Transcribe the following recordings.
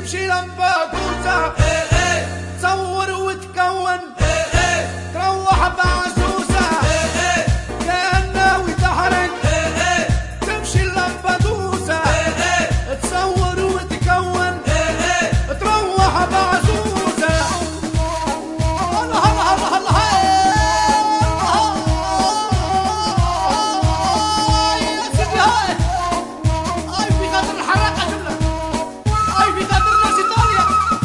تمشي لمبة كوسة تصور وتكون تروح بعزوزة كان ناوي تحرق تمشي لمبة كوسة تصور وتكون تروح بعزوزة. الله الله الله يا سيدي هاي في قدر الحرقة جملة هاي في قدر الناس إيطاليا.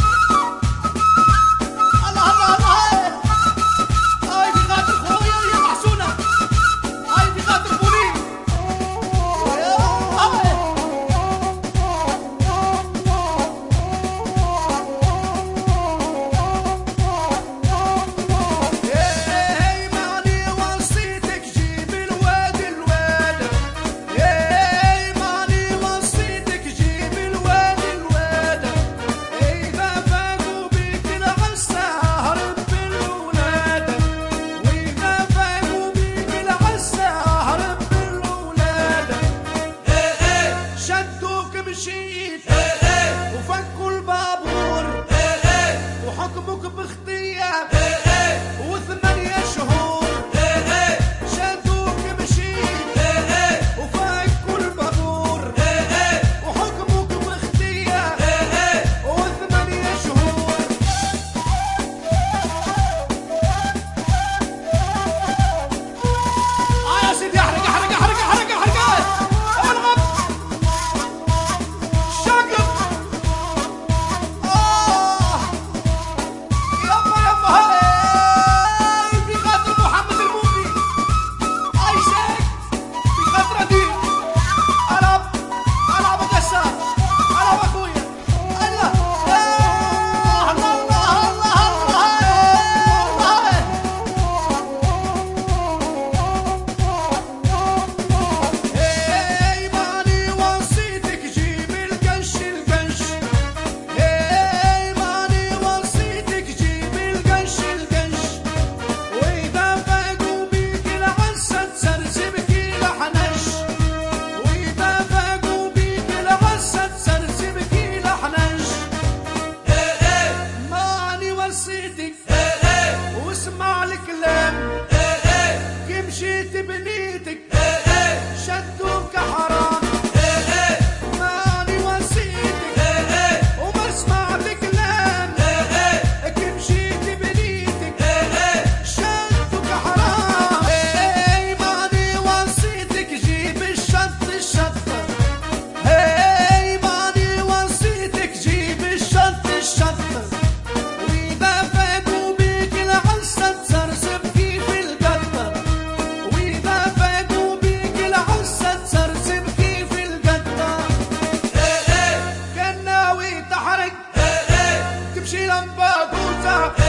الله الله الله هاي في قدر خويا يا محسونة هاي في قدر بولين هاي معني وصيتك جيب الواد الواد هاي معني وصيتك جيب الواد الواد إذا فاقوا بيك العسى هرب بالولاد وإذا فاقوا بيك العسى هرب بالولاد شدوك مشيت وفكوا البابور وحكمك باغتياب وثمانية شهور شدوك مشيت وفكوا البابور وحكمك باغتياب وثمانية شهور. يا سيدي احرق احرق احرق احرق احرق الغب شقق يما يما هاي في خاطر محمد المومي هاي شيك في خاطر دي العب العب كسار العب اخويا الله الله الله الله هاي معني وصيتك جيب القش القش هاي معني وصيتك جيب القش القش وإذا فاقوا بيك العسى تسرسب كيل حنش وإذا فاقوا بيك العسى تسرسب كيل حنش معني وصيتك واسمع الكلام كي مشيت بنيتك شدوك حرام معني وصيتك وما سمعت كلام كي مشيت بنيتك شدوك حرام معني وصيتك جيب الشط الشطة معني وصيتك جيب الشط الشطة وإذا فاقوا بيك العسى تسرسب كيف القطة وإذا فاقوا بيك العسى تسرسب كيف القطة كان ناوي تحرق تمشي لمبة كوسة